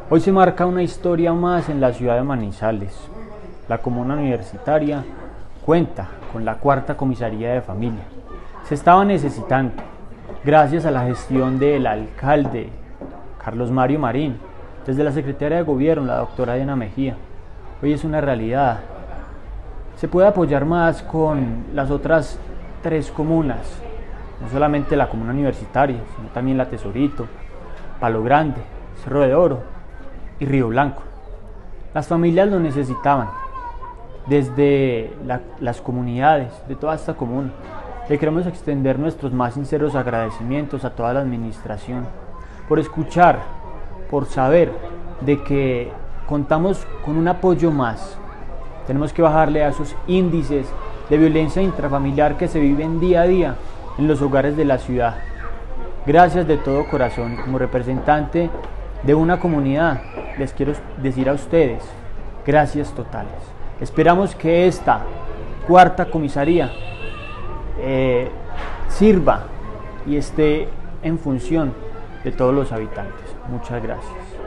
Hoy se marca una historia más en la ciudad de Manizales. La comuna universitaria cuenta con la cuarta comisaría de familia. Se estaba necesitando, gracias a la gestión del alcalde Carlos Mario Marín, desde la secretaria de gobierno, la doctora Diana Mejía. Hoy es una realidad. Se puede apoyar más con las otras tres comunas, no solamente la comuna universitaria, sino también la Tesorito, Palo Grande, Cerro de Oro y Río Blanco. Las familias lo necesitaban, desde las comunidades de toda esta comuna. Le queremos extender nuestros más sinceros agradecimientos a toda la administración por escuchar, por saber de que contamos con un apoyo más. Tenemos que bajarle a esos índices de violencia intrafamiliar que se viven día a día en los hogares de la ciudad. Gracias de todo corazón. Como representante de una comunidad, les quiero decir a ustedes, gracias totales. Esperamos que esta cuarta comisaría sirva y esté en función de todos los habitantes. Muchas gracias.